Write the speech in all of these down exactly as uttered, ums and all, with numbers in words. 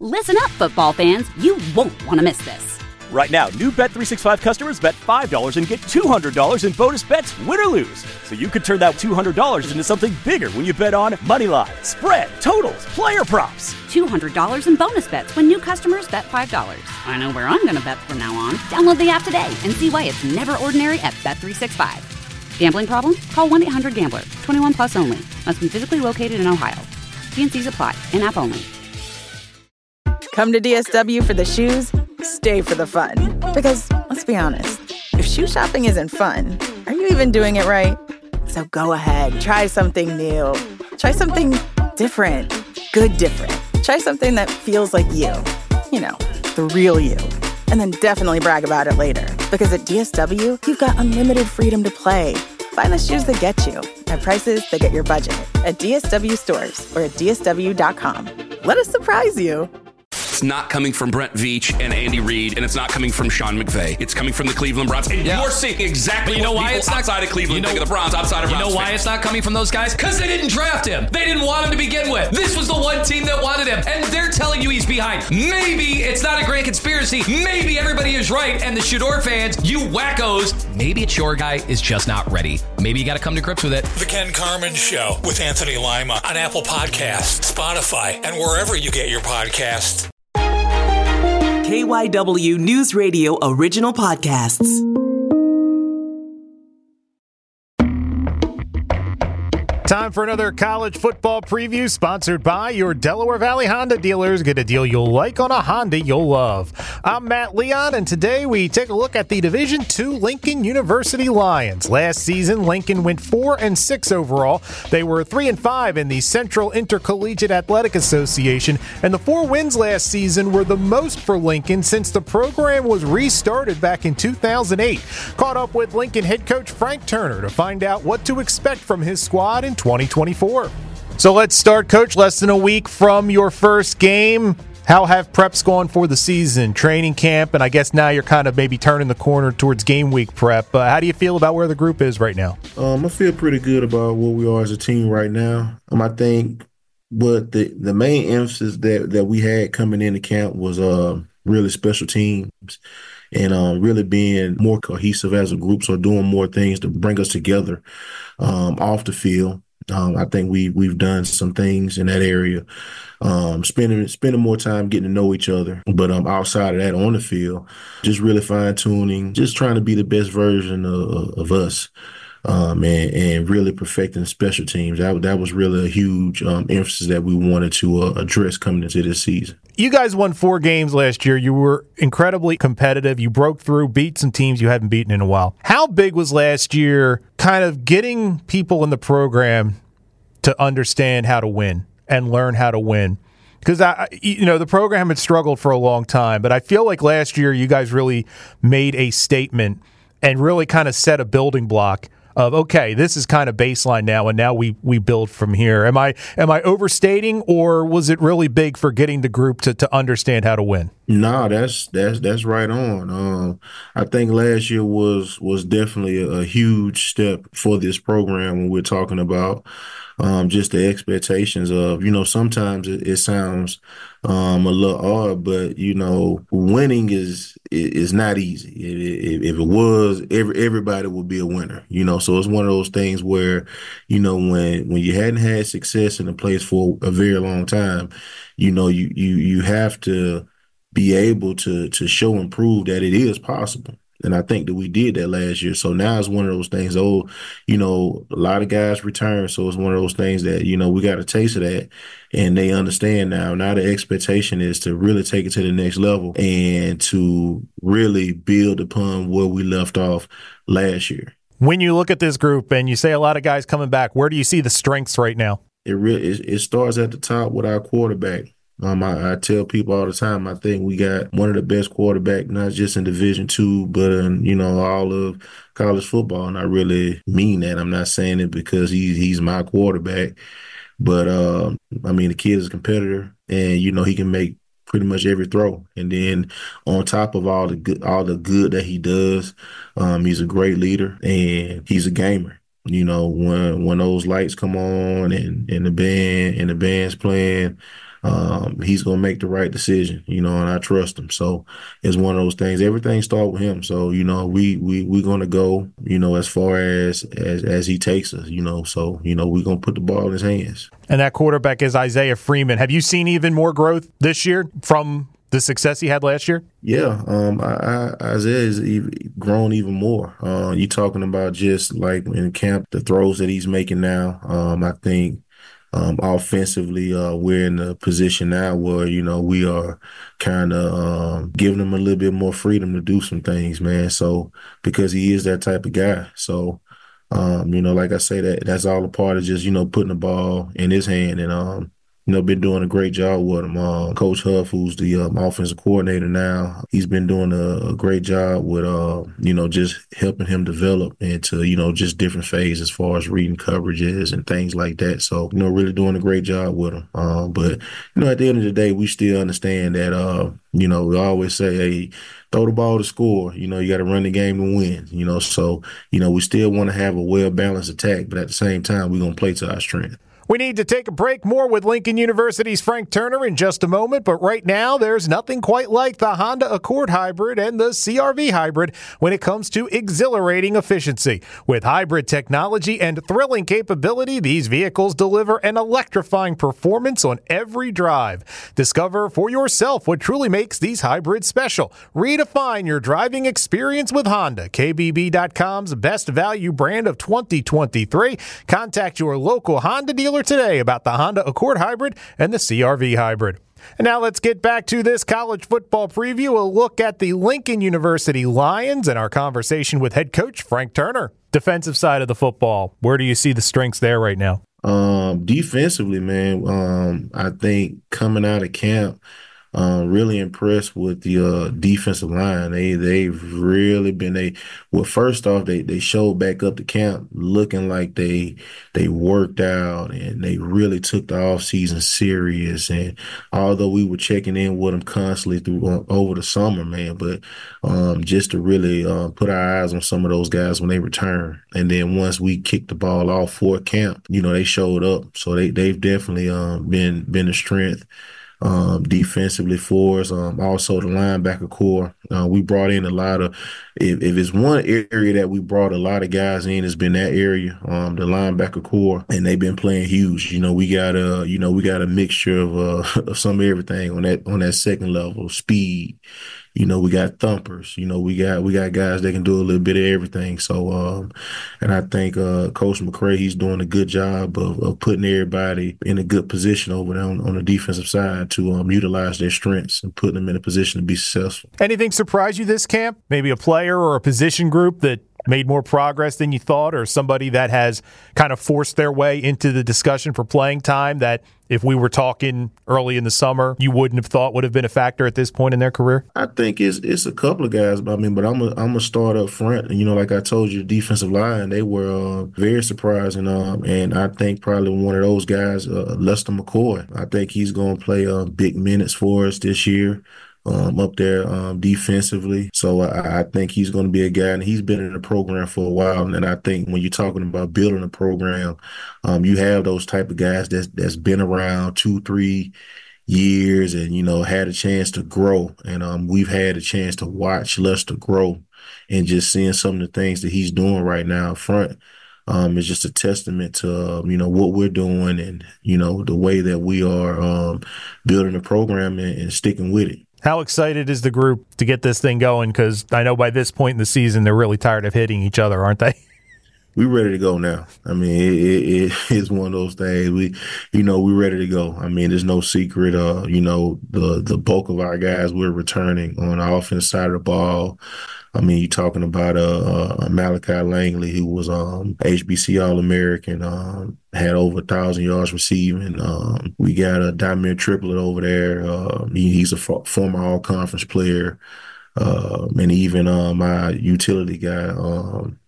Listen up, football fans. You won't want to miss this. Right now, new Bet three sixty-five customers bet five dollars and get two hundred dollars in bonus bets, win or lose. So you could turn that two hundred dollars into something bigger when you bet on money line, spread, totals, player props. two hundred dollars in bonus bets when new customers bet five dollars. I know where I'm going to bet from now on. Download the app today and see why it's never ordinary at Bet three sixty-five. Gambling problem? Call one eight hundred gambler. twenty-one plus only. Must be physically located in Ohio. T and C's apply. In-app only. Come to D S W for the shoes, stay for the fun. Because, let's be honest, if shoe shopping isn't fun, are you even doing it right? So go ahead, try something new. Try something different. Good different. Try something that feels like you. You know, the real you. And then definitely brag about it later. Because at D S W, you've got unlimited freedom to play. Find the shoes that get you at prices that get your budget at D S W stores or at D S W dot com. Let us surprise you. It's not coming from Brent Veach and Andy Reid, and it's not coming from Sean McVay. It's coming from the Cleveland Browns. And yeah. You're seeing exactly you know what why people it's not, outside of Cleveland you know, think of the Browns, outside of You Browns know why fans. it's not coming from those guys? Because they didn't draft him. They didn't want him to begin with. This was the one team that wanted him, and they're telling you he's behind. Maybe it's not a grand conspiracy. Maybe everybody is right, and the Shador fans, you wackos, maybe it's your guy is just not ready. Maybe you got to come to grips with it. The Ken Carman Show with Anthony Lima on Apple Podcasts, Spotify, and wherever you get your podcasts. K Y W News Radio original podcasts. Time for another college football preview sponsored by your Delaware Valley Honda dealers. Get a deal you'll like on a Honda you'll love. I'm Matt Leon, and today we take a look at the Division two Lincoln University Lions. Last season, Lincoln went four and six overall. They were three and five in the Central Intercollegiate Athletic Association, and the four wins last season were the most for Lincoln since the program was restarted back in two thousand eight. Caught up with Lincoln head coach Frank Turner to find out what to expect from his squad in twenty twenty-four. So let's start, Coach. Less than a week from your first game. How have preps gone for the season, training camp, and I guess now you're kind of maybe turning the corner towards game week prep. Uh, how do you feel about where the group is right now? Um, I feel pretty good about where we are as a team right now. Um, I think what the, the main emphasis that, that we had coming into camp was uh, really special teams and um, really being more cohesive as a group, so doing more things to bring us together um, off the field. Um, I think we we've done some things in that area, um, spending spending more time getting to know each other. But um, outside of that, on the field, just really fine tuning, just trying to be the best version of, of us, um, and and really perfecting special teams. That that was really a huge um, emphasis that we wanted to uh, address coming into this season. You guys won four games last year. You were incredibly competitive. You broke through, beat some teams you hadn't beaten in a while. How big was last year kind of getting people in the program to understand how to win and learn how to win? Because, I, you know, the program had struggled for a long time, but I feel like last year you guys really made a statement and really kind of set a building block of, okay, this is kind of baseline now, and now we we build from here. Am I am I overstating, or was it really big for getting the group to, to understand how to win? No, that's that's that's right on. Um, I think last year was was definitely a, a huge step for this program when we're talking about um, just the expectations of, you know, sometimes it, it sounds um, a little odd, but, you know, winning is is not easy. If, if it was, every, everybody would be a winner, you know. So it's one of those things where, you know, when when you hadn't had success in a place for a very long time, you know, you you you have to be able to to show and prove that it is possible. And I think that we did that last year. So now it's one of those things, oh, you know, a lot of guys return. So it's one of those things that, you know, we got a taste of that and they understand now. Now the expectation is to really take it to the next level and to really build upon where we left off last year. When you look at this group and you say a lot of guys coming back, where do you see the strengths right now? It really it, it starts at the top with our quarterback. Um, I, I tell people all the time, I think we got one of the best quarterbacks, not just in Division two, but in, you know, all of college football. And I really mean that. I'm not saying it because he's he's my quarterback, but uh, I mean, the kid is a competitor, and you know he can make pretty much every throw. And then on top of all the good, all the good that he does, um, he's a great leader and he's a gamer. You know, when when those lights come on and, and the band and the band's playing, um, he's going to make the right decision, you know, and I trust him. So it's one of those things. Everything starts with him. So, you know, we, we, we're going to go, you know, as far as, as, as he takes us, you know, so, you know, we're going to put the ball in his hands. And that quarterback is Isaiah Freeman. Have you seen even more growth this year from the success he had last year? Yeah, um, I, I, Isaiah has even grown even more. Uh, you're talking about just like in camp, the throws that he's making now. Um, I think um, offensively, uh, we're in a position now where, you know, we are kind of um, giving him a little bit more freedom to do some things, man. So because he is that type of guy. So, um, you know, like I say, that that's all a part of just, you know, putting the ball in his hand and, um, you know, been doing a great job with him. Uh, Coach Huff, who's the um, offensive coordinator now, he's been doing a, a great job with, uh, you know, just helping him develop into, you know, just different phases as far as reading coverages and things like that. So, you know, really doing a great job with him. Uh, but, you know, at the end of the day, we still understand that, uh, you know, we always say, hey, throw the ball to score. You know, you got to run the game to win, you know. So, you know, we still want to have a well-balanced attack, but at the same time, we're going to play to our strength. We need to take a break. More with Lincoln University's Frank Turner in just a moment, but right now there's nothing quite like the Honda Accord Hybrid and the C R V Hybrid when it comes to exhilarating efficiency. With hybrid technology and thrilling capability, these vehicles deliver an electrifying performance on every drive. Discover for yourself what truly makes these hybrids special. Redefine your driving experience with Honda. K B B dot com's best value brand of twenty twenty-three. Contact your local Honda dealer today about the Honda Accord Hybrid and the C R V Hybrid. And now let's get back to this college football preview. A look at the Lincoln University Lions and our conversation with head coach Frank Turner. Defensive side of the football, where do you see the strengths there right now? Um, defensively, man, um, I think coming out of camp, Uh, really impressed with the uh, defensive line. They they've really been they well. First off, they they showed back up to camp looking like they they worked out and they really took the offseason serious. And although we were checking in with them constantly through uh, over the summer, man, but um, just to really uh, put our eyes on some of those guys when they return. And then once we kicked the ball off for camp, you know, they showed up. So they they've definitely um, been been a strength. Um, defensively for us. Um, also the linebacker core. Uh, we brought in a lot of, if, if it's one area that we brought a lot of guys in, it's been that area, um, the linebacker core, and they've been playing huge. You know, we got a, you know, we got a mixture of, uh, of some of everything on that, on that second level, speed. You know, we got thumpers. You know, we got we got guys that can do a little bit of everything. So, um, and I think uh, Coach McCray, he's doing a good job of, of putting everybody in a good position over there on, on the defensive side to um, utilize their strengths and putting them in a position to be successful. Anything surprise you this camp? Maybe a player or a position group that made more progress than you thought, or somebody that has kind of forced their way into the discussion for playing time that if we were talking early in the summer, you wouldn't have thought would have been a factor at this point in their career? I think it's it's a couple of guys, I mean, but I'm a, I'm going to start up front. And, you know, like I told you, the defensive line, they were uh, very surprising. Um, and I think probably one of those guys, uh, Lester McCoy, I think he's going to play uh, big minutes for us this year. Um, up there um, defensively. So I, I think he's going to be a guy, and he's been in the program for a while. And I think when you're talking about building a program, um, you have those type of guys that's, that's been around two, three years and, you know, had a chance to grow. And um, we've had a chance to watch Lester grow, and just seeing some of the things that he's doing right now up front. Um, it's just a testament to, um, you know, what we're doing and, you know, the way that we are um, building the program and, and sticking with it. How excited is the group to get this thing going? Because I know by this point in the season, they're really tired of hitting each other, aren't they? We're ready to go now. I mean, it, it, it's one of those things. We, you know, we're ready to go. I mean, there's no secret. Uh, you know, the the bulk of our guys we're returning on the offense side of the ball. I mean, you're talking about uh, uh, Malachi Langley, who was um, H B C All-American, um, had over a thousand yards receiving. Um, we got a Damian Triplet over there. Uh, he, he's a f- former All-Conference player. Uh, and even uh, my utility guy, um,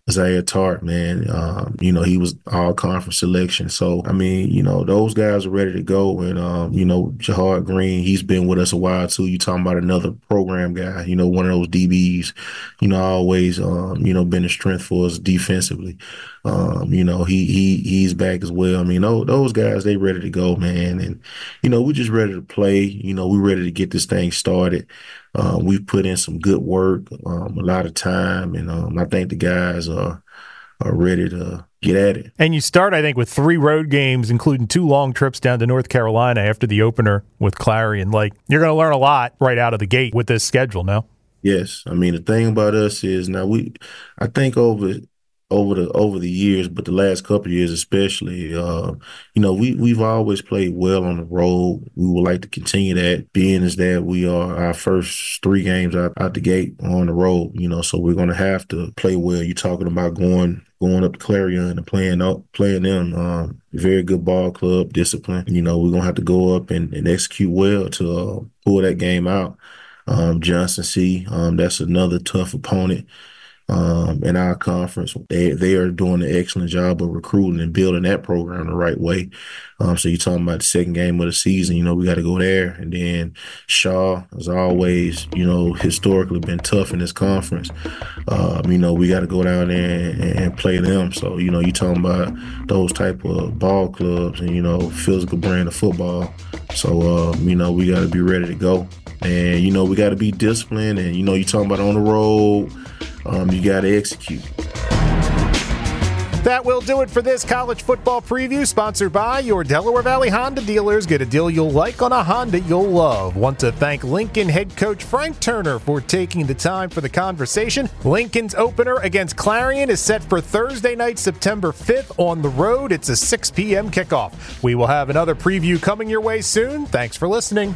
Isaiah Tart, man, um, you know, he was all conference selection. So, I mean, you know, those guys are ready to go. And, um, you know, Jahad Green, he's been with us a while, too. You talking about another program guy, you know, one of those D Bs, you know, always, um, you know, been a strength for us defensively. Um, you know, he he he's back as well. I mean, those, those guys, they ready to go, man. And, you know, we're just ready to play. You know, we're ready to get this thing started. Uh, we've put in some good work, um, a lot of time, and um, I think the guys are are ready to get at it. And you start, I think, with three road games, including two long trips down to North Carolina after the opener with Clarion. Like, you're going to learn a lot right out of the gate with this schedule, no? Yes. I mean, the thing about us is now we, I think over over the over the years, but the last couple of years especially, uh, you know, we, we've always played well on the road. We would like to continue that, being as that we are our first three games out, out the gate on the road, you know, so we're going to have to play well. You're talking about going going up to Clarion and playing up, playing them. Um, very good ball club, discipline. You know, we're going to have to go up and, and execute well to uh, pull that game out. Um, Johnson C, um, that's another tough opponent. Um, in our conference, they they are doing an excellent job of recruiting and building that program the right way. Um, so you're talking about the second game of the season, you know, we got to go there. And then Shaw has always, you know, historically been tough in this conference. Um, you know, we got to go down there and, and play them. So, you know, you're talking about those type of ball clubs and, you know, physical brand of football. So, um, you know, we got to be ready to go. And, you know, we got to be disciplined. And, you know, you're talking about on the road. Um, you got to execute. That will do it for this college football preview, sponsored by your Delaware Valley Honda dealers. Get a deal you'll like on a Honda you'll love. Want to thank Lincoln head coach Frank Turner for taking the time for the conversation. Lincoln's opener against Clarion is set for Thursday night, September fifth on the road. It's a six p.m. kickoff. We will have another preview coming your way soon. Thanks for listening.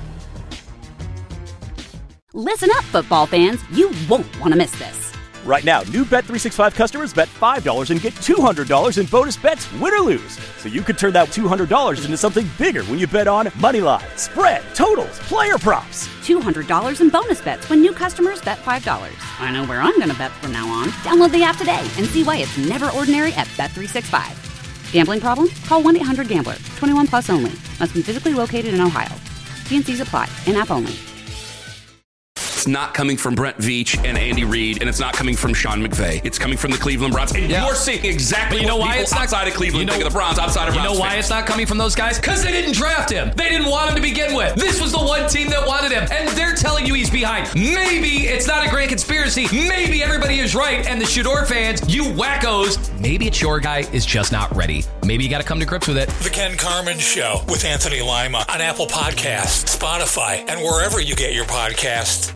Listen up, football fans. You won't want to miss this. Right now, new Bet three sixty-five customers bet five dollars and get two hundred dollars in bonus bets, win or lose. So you could turn that two hundred dollars into something bigger when you bet on moneyline, spread, totals, player props. two hundred dollars in bonus bets when new customers bet five dollars. I know where I'm going to bet from now on. Download the app today and see why it's never ordinary at Bet three sixty-five. Gambling problem? Call one eight hundred gambler. twenty-one plus only. Must be physically located in Ohio. T and C's apply. In-app only. It's not coming from Brent Veach and Andy Reid, and it's not coming from Sean McVay. It's coming from the Cleveland Browns. And yeah. You're seeing exactly but you know what why people it's not, outside of Cleveland you know, think of the Browns, outside of You Browns know why fans. it's not coming from those guys? Because they didn't draft him. They didn't want him to begin with. This was the one team that wanted him, and they're telling you he's behind. Maybe it's not a grand conspiracy. Maybe everybody is right, and the Shador fans, you wackos, maybe it's your guy is just not ready. Maybe you got to come to grips with it. The Ken Carman Show with Anthony Lima on Apple Podcasts, Spotify, and wherever you get your podcasts.